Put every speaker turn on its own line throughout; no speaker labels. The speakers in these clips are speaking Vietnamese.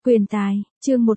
Quyền tài, chương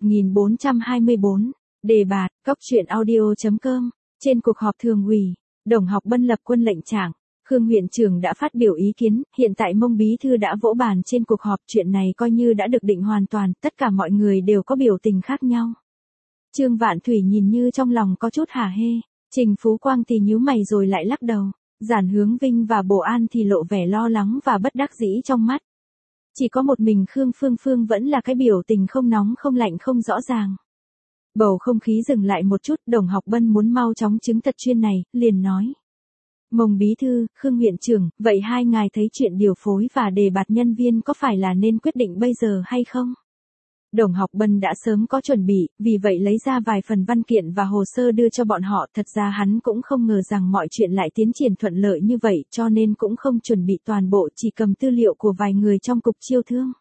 1424, đề bạt, cóc truyện audio.com, trên cuộc họp thường ủy, Đồng Học Bân lập quân lệnh trạng, Khương huyện trưởng đã phát biểu ý kiến, hiện tại Mông bí thư đã vỗ bàn trên cuộc họp, chuyện này coi như đã được định hoàn toàn, tất cả mọi người đều có biểu tình khác nhau. Trương Vạn Thủy nhìn như trong lòng có chút hả hê, Trình Phú Quang thì nhíu mày rồi lại lắc đầu, Giản Hướng Vinh và Bổ An thì lộ vẻ lo lắng và bất đắc dĩ trong mắt. Chỉ có một mình Khương Phương Phương vẫn là cái biểu tình không nóng không lạnh không rõ ràng. Bầu không khí dừng lại một chút, Đồng Học Bân muốn mau chóng chứng thật chuyên này, liền nói. Mông bí thư, Khương huyện trưởng, vậy hai ngài thấy chuyện điều phối và đề bạt nhân viên có phải là nên quyết định bây giờ hay không? Đồng Học Bân đã sớm có chuẩn bị, vì vậy lấy ra vài phần văn kiện và hồ sơ đưa cho bọn họ. Thật ra hắn cũng không ngờ rằng mọi chuyện lại tiến triển thuận lợi như vậy, cho nên cũng không chuẩn bị toàn bộ, chỉ cầm tư liệu của vài người trong cục chiêu thương.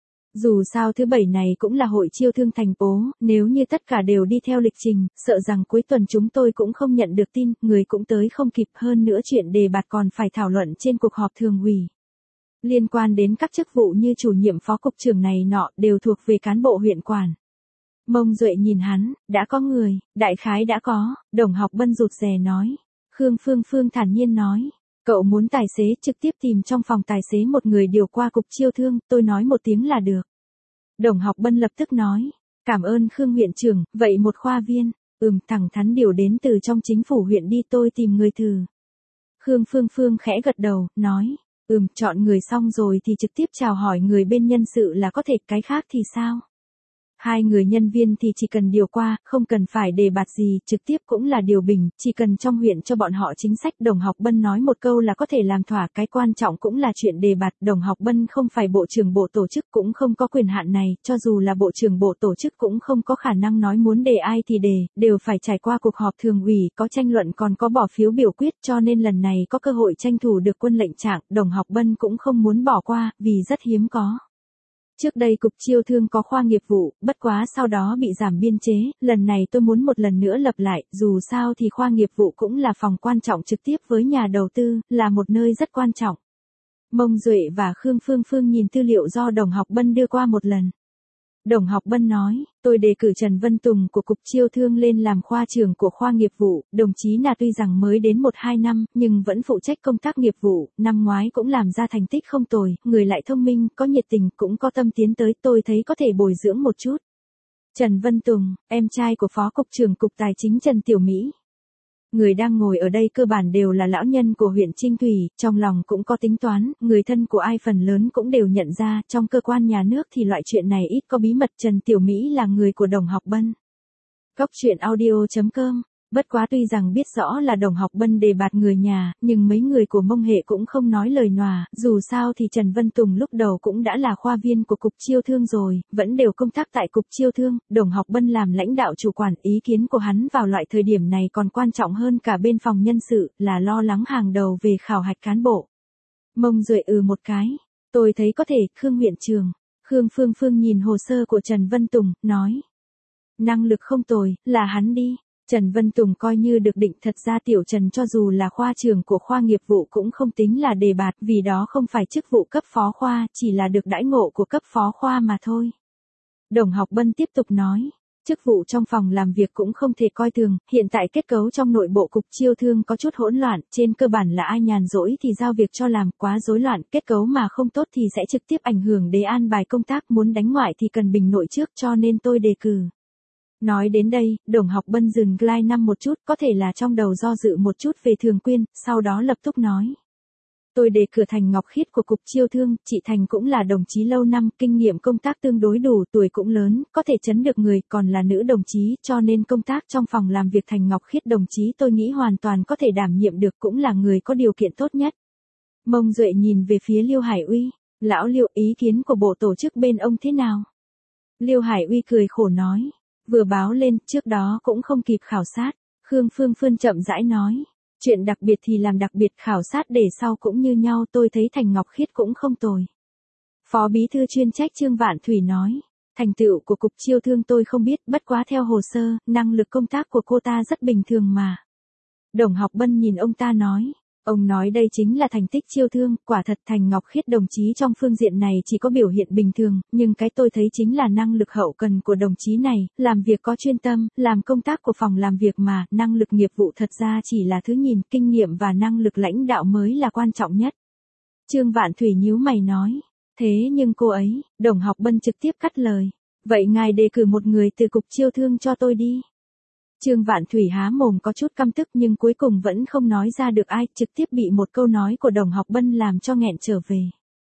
Dù sao thứ bảy này cũng là hội chiêu thương thành phố, nếu như tất cả đều đi theo lịch trình, sợ rằng cuối tuần chúng tôi cũng không nhận được tin, người cũng tới không kịp, hơn nữa chuyện đề bạt còn phải thảo luận trên cuộc họp thường ủy. Liên quan đến các chức vụ như chủ nhiệm phó cục trưởng này nọ đều thuộc về cán bộ huyện quản. Mông Duệ nhìn hắn, đã có người, đại khái đã có, Đồng Học Bân rụt rè nói. Khương Phương Phương thản nhiên nói. Cậu muốn tài xế trực tiếp tìm trong phòng tài xế một người điều qua cục chiêu thương, tôi nói một tiếng là được. Đồng Học Bân lập tức nói. Cảm ơn Khương huyện trưởng, vậy một khoa viên, thẳng thắn điều đến từ trong chính phủ huyện đi, tôi tìm người thử. Khương Phương Phương khẽ gật đầu, nói. Chọn người xong rồi thì trực tiếp chào hỏi người bên nhân sự là có thể, cái khác thì sao? Hai người nhân viên thì chỉ cần điều qua, không cần phải đề bạt gì, trực tiếp cũng là điều bình, chỉ cần trong huyện cho bọn họ chính sách. Đồng Học Bân nói một câu là có thể làm thỏa, cái quan trọng cũng là chuyện đề bạt. Đồng Học Bân không phải bộ trưởng bộ tổ chức, cũng không có quyền hạn này, cho dù là bộ trưởng bộ tổ chức cũng không có khả năng nói muốn đề ai thì đề, đều phải trải qua cuộc họp thường ủy, có tranh luận còn có bỏ phiếu biểu quyết, cho nên lần này có cơ hội tranh thủ được quân lệnh trạng, Đồng Học Bân cũng không muốn bỏ qua, vì rất hiếm có. Trước đây cục chiêu thương có khoa nghiệp vụ, bất quá sau đó bị giảm biên chế, lần này tôi muốn một lần nữa lập lại, dù sao thì khoa nghiệp vụ cũng là phòng quan trọng trực tiếp với nhà đầu tư, là một nơi rất quan trọng. Mông Duệ và Khương Phương Phương nhìn tư liệu do Đồng Học Bân đưa qua một lần. Đồng Học Bân nói, tôi đề cử Trần Vân Tùng của cục chiêu thương lên làm khoa trưởng của khoa nghiệp vụ, đồng chí là tuy rằng mới đến 1-2 năm, nhưng vẫn phụ trách công tác nghiệp vụ, năm ngoái cũng làm ra thành tích không tồi, người lại thông minh, có nhiệt tình, cũng có tâm tiến tới, tôi thấy có thể bồi dưỡng một chút. Trần Vân Tùng, em trai của Phó Cục trưởng Cục Tài chính Trần Tiểu Mỹ. Người đang ngồi ở đây cơ bản đều là lão nhân của huyện Trinh Thủy, trong lòng cũng có tính toán, người thân của ai phần lớn cũng đều nhận ra, trong cơ quan nhà nước thì loại chuyện này ít có bí mật. Trần Tiểu Mỹ là người của Đồng Học Bân. Cóc truyện audio.com, bất quá tuy rằng biết rõ là Đồng Học Bân đề bạt người nhà, nhưng mấy người của Mông hệ cũng không nói lời nòa, dù sao thì Trần Vân Tùng lúc đầu cũng đã là khoa viên của cục chiêu thương rồi, vẫn đều công tác tại cục chiêu thương, Đồng Học Bân làm lãnh đạo chủ quản, ý kiến của hắn vào loại thời điểm này còn quan trọng hơn cả bên phòng nhân sự, là lo lắng hàng đầu về khảo hạch cán bộ. Mông Duệ một cái, tôi thấy có thể. Khương huyện trưởng, Khương Phương Phương nhìn hồ sơ của Trần Vân Tùng, nói. Năng lực không tồi, là hắn đi. Trần Vân Tùng coi như được định, thật ra Tiểu Trần cho dù là khoa trưởng của khoa nghiệp vụ cũng không tính là đề bạt, vì đó không phải chức vụ cấp phó khoa, chỉ là được đãi ngộ của cấp phó khoa mà thôi. Đồng Học Bân tiếp tục nói, chức vụ trong phòng làm việc cũng không thể coi thường, hiện tại kết cấu trong nội bộ cục chiêu thương có chút hỗn loạn, trên cơ bản là ai nhàn rỗi thì giao việc cho làm, quá rối loạn, kết cấu mà không tốt thì sẽ trực tiếp ảnh hưởng đến an bài công tác, muốn đánh ngoại thì cần bình nội trước, cho nên tôi đề cử. Nói đến đây, Đồng Học Bân dừng slide 5 một chút, có thể là trong đầu do dự một chút về Thường Quyên, sau đó lập tức nói. Tôi đề cử Thành Ngọc Khiết của cục chiêu thương, chị Thành cũng là đồng chí lâu năm, kinh nghiệm công tác tương đối đủ, tuổi cũng lớn, có thể chấn được người, còn là nữ đồng chí, cho nên công tác trong phòng làm việc Thành Ngọc Khiết đồng chí tôi nghĩ hoàn toàn có thể đảm nhiệm được, cũng là người có điều kiện tốt nhất. Mông Duệ nhìn về phía Liêu Hải Uy, lão Liêu, ý kiến của bộ tổ chức bên ông thế nào? Liêu Hải Uy cười khổ nói. Vừa báo lên, trước đó cũng không kịp khảo sát. Khương Phương Phương chậm rãi nói. Chuyện đặc biệt thì làm đặc biệt, khảo sát để sau cũng như nhau, tôi thấy Thành Ngọc Khiết cũng không tồi. Phó bí thư chuyên trách Trương Vạn Thủy nói. Thành tựu của cục chiêu thương tôi không biết, bất quá theo hồ sơ, năng lực công tác của cô ta rất bình thường mà. Đồng Học Bân nhìn ông ta nói. Ông nói đây chính là thành tích chiêu thương, quả thật Thành Ngọc Khiết đồng chí trong phương diện này chỉ có biểu hiện bình thường, nhưng cái tôi thấy chính là năng lực hậu cần của đồng chí này, làm việc có chuyên tâm, làm công tác của phòng làm việc mà, năng lực nghiệp vụ thật ra chỉ là thứ nhìn, kinh nghiệm và năng lực lãnh đạo mới là quan trọng nhất. Trương Vạn Thủy nhíu mày nói, thế nhưng cô ấy, Đồng Học Bân trực tiếp cắt lời, vậy ngài đề cử một người từ cục chiêu thương cho tôi đi. Trương Vạn Thủy há mồm có chút căm tức nhưng cuối cùng vẫn không nói ra được ai, trực tiếp bị một câu nói của Đồng Học Bân làm cho nghẹn trở về.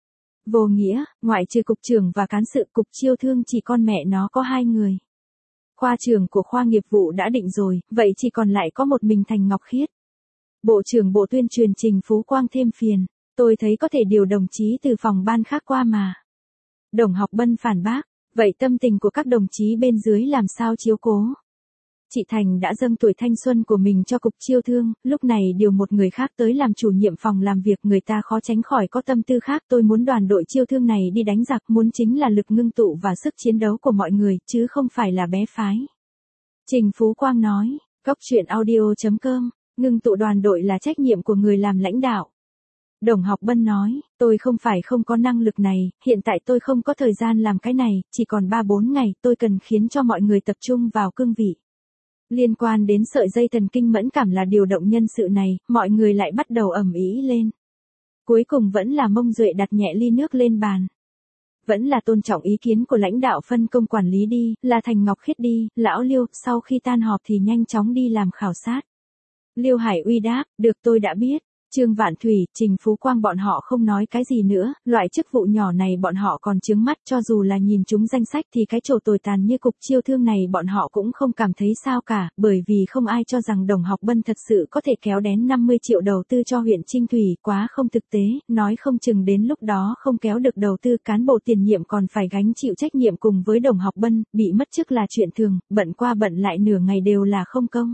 Vô nghĩa, ngoại trừ cục trưởng và cán sự cục chiêu thương chỉ con mẹ nó có 2 người. Khoa trưởng của khoa nghiệp vụ đã định rồi, vậy chỉ còn lại có một mình Thành Ngọc Khiết. Bộ trưởng Bộ Tuyên truyền Trình Phú Quang thêm phiền, tôi thấy có thể điều đồng chí từ phòng ban khác qua mà. Đồng Học Bân phản bác, vậy tâm tình của các đồng chí bên dưới làm sao chiếu cố? Chị Thành đã dâng tuổi thanh xuân của mình cho cục chiêu thương, lúc này điều một người khác tới làm chủ nhiệm phòng làm việc, người ta khó tránh khỏi có tâm tư khác. Tôi muốn đoàn đội chiêu thương này đi đánh giặc, muốn chính là lực ngưng tụ và sức chiến đấu của mọi người, chứ không phải là bé phái. Trình Phú Quang nói, coctruyện.audio.com, ngưng tụ đoàn đội là trách nhiệm của người làm lãnh đạo. Đồng Học Bân nói, tôi không phải không có năng lực này, hiện tại tôi không có thời gian làm cái này, chỉ còn 3-4 ngày, tôi cần khiến cho mọi người tập trung vào cương vị. Liên quan đến sợi dây thần kinh mẫn cảm là điều động nhân sự này, mọi người lại bắt đầu ầm ĩ lên. Cuối cùng vẫn là Mông Duệ đặt nhẹ ly nước lên bàn. Vẫn là tôn trọng ý kiến của lãnh đạo phân công quản lý đi, là Thành Ngọc Khiết đi, lão Liêu, sau khi tan họp thì nhanh chóng đi làm khảo sát. Liêu Hải Uy đáp, được tôi đã biết. Trương Vạn Thủy, Trình Phú Quang bọn họ không nói cái gì nữa, loại chức vụ nhỏ này bọn họ còn chướng mắt, cho dù là nhìn chúng danh sách thì cái chỗ tồi tàn như cục chiêu thương này bọn họ cũng không cảm thấy sao cả, bởi vì không ai cho rằng Đồng Học Bân thật sự có thể kéo đến 50 triệu đầu tư cho huyện Trinh Thủy, quá không thực tế, nói không chừng đến lúc đó không kéo được đầu tư, cán bộ tiền nhiệm còn phải gánh chịu trách nhiệm cùng với Đồng Học Bân, bị mất chức là chuyện thường, bận qua bận lại nửa ngày đều là không công.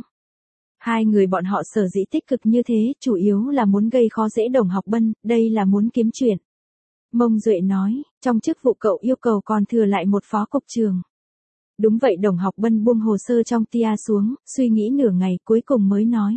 2 người bọn họ sở dĩ tích cực như thế, chủ yếu là muốn gây khó dễ Đồng Học Bân, đây là muốn kiếm chuyện. Mông Duệ nói, trong chức vụ cậu yêu cầu còn thừa lại một phó cục trưởng. Đúng vậy, Đồng Học Bân buông hồ sơ trong tia xuống, suy nghĩ nửa ngày cuối cùng mới nói.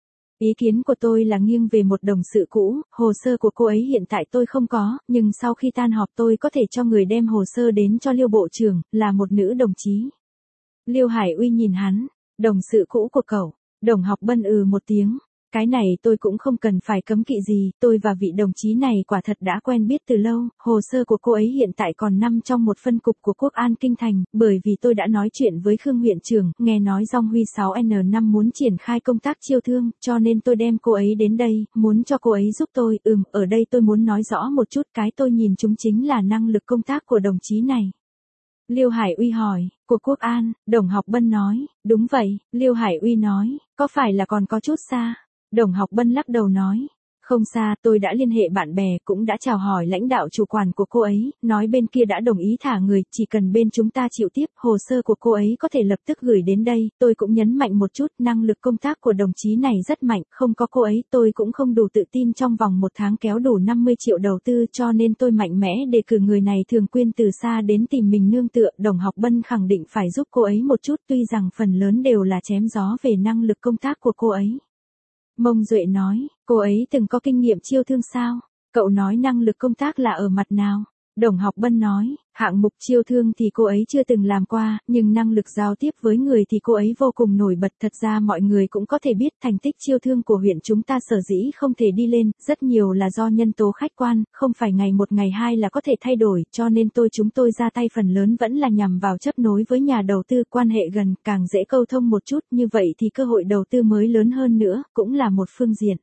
Ý kiến của tôi là nghiêng về một đồng sự cũ, hồ sơ của cô ấy hiện tại tôi không có, nhưng sau khi tan họp tôi có thể cho người đem hồ sơ đến cho Liêu Bộ trưởng, là một nữ đồng chí. Liêu Hải Uy nhìn hắn, đồng sự cũ của cậu. Đồng Học Bân một tiếng, cái này tôi cũng không cần phải cấm kỵ gì, tôi và vị đồng chí này quả thật đã quen biết từ lâu, hồ sơ của cô ấy hiện tại còn nằm trong một phân cục của Quốc An Kinh Thành, bởi vì tôi đã nói chuyện với Khương huyện trưởng, nghe nói Dong Huy 6N5 muốn triển khai công tác chiêu thương, cho nên tôi đem cô ấy đến đây, muốn cho cô ấy giúp tôi, ở đây tôi muốn nói rõ một chút, cái tôi nhìn chúng chính là năng lực công tác của đồng chí này. Liêu Hải Uy hỏi, của Quốc An, Đồng Học Bân nói, đúng vậy, Liêu Hải Uy nói, có phải là còn có chút xa? Đồng Học Bân lắc đầu nói, không xa, tôi đã liên hệ bạn bè, cũng đã chào hỏi lãnh đạo chủ quản của cô ấy, nói bên kia đã đồng ý thả người, chỉ cần bên chúng ta chịu tiếp, hồ sơ của cô ấy có thể lập tức gửi đến đây, tôi cũng nhấn mạnh một chút, năng lực công tác của đồng chí này rất mạnh, không có cô ấy tôi cũng không đủ tự tin trong vòng 1 tháng kéo đủ 50 triệu đầu tư, cho nên tôi mạnh mẽ đề cử người này thường quyên từ xa đến tìm mình nương tựa. Đồng Học Bân khẳng định phải giúp cô ấy một chút, tuy rằng phần lớn đều là chém gió về năng lực công tác của cô ấy. Mông Duệ nói, cô ấy từng có kinh nghiệm chiêu thương sao? Cậu nói năng lực công tác là ở mặt nào? Đồng Học Bân nói, hạng mục chiêu thương thì cô ấy chưa từng làm qua, nhưng năng lực giao tiếp với người thì cô ấy vô cùng nổi bật. Thật ra mọi người cũng có thể biết thành tích chiêu thương của huyện chúng ta sở dĩ không thể đi lên, rất nhiều là do nhân tố khách quan, không phải ngày 1 ngày 2 là có thể thay đổi, cho nên chúng tôi ra tay phần lớn vẫn là nhằm vào chấp nối với nhà đầu tư, quan hệ gần, càng dễ câu thông một chút, như vậy thì cơ hội đầu tư mới lớn hơn nữa, cũng là một phương diện.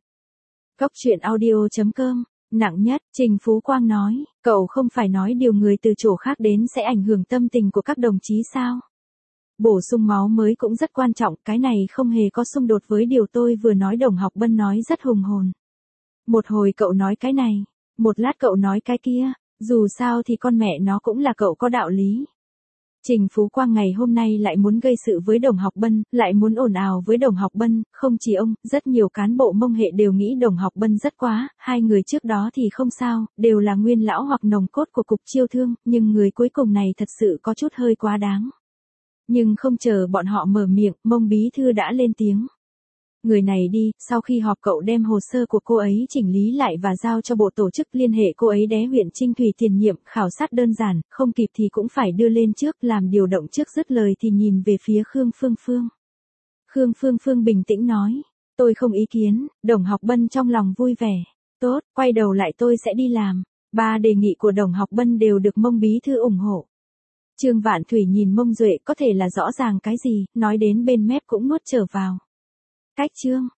Coctruyện.audio.com. Nặng nhất, Trình Phú Quang nói, cậu không phải nói điều người từ chỗ khác đến sẽ ảnh hưởng tâm tình của các đồng chí sao? Bổ sung máu mới cũng rất quan trọng, cái này không hề có xung đột với điều tôi vừa nói. Đồng Học Bân nói rất hùng hồn. Một hồi cậu nói cái này, một lát cậu nói cái kia, dù sao thì con mẹ nó cũng là cậu có đạo lý. Trình Phú Quang ngày hôm nay lại muốn gây sự với Đồng Học Bân, lại muốn ồn ào với Đồng Học Bân, không chỉ ông, rất nhiều cán bộ Mông hệ đều nghĩ Đồng Học Bân rất quá, 2 người trước đó thì không sao, đều là nguyên lão hoặc nòng cốt của cục chiêu thương, nhưng người cuối cùng này thật sự có chút hơi quá đáng. Nhưng không chờ bọn họ mở miệng, Mông bí thư đã lên tiếng. Người này đi, sau khi họp cậu đem hồ sơ của cô ấy chỉnh lý lại và giao cho bộ tổ chức liên hệ cô ấy đé huyện Trinh Thủy tiền nhiệm, khảo sát đơn giản, không kịp thì cũng phải đưa lên trước, làm điều động trước. Dứt lời thì nhìn về phía Khương Phương Phương. Khương Phương Phương bình tĩnh nói, tôi không ý kiến. Đồng Học Bân trong lòng vui vẻ. Tốt, quay đầu lại tôi sẽ đi làm. Ba đề nghị của Đồng Học Bân đều được Mông bí thư ủng hộ. Trương Vạn Thủy nhìn Mông Duệ có thể là rõ ràng cái gì, nói đến bên mép cũng nuốt trở vào. Cách chương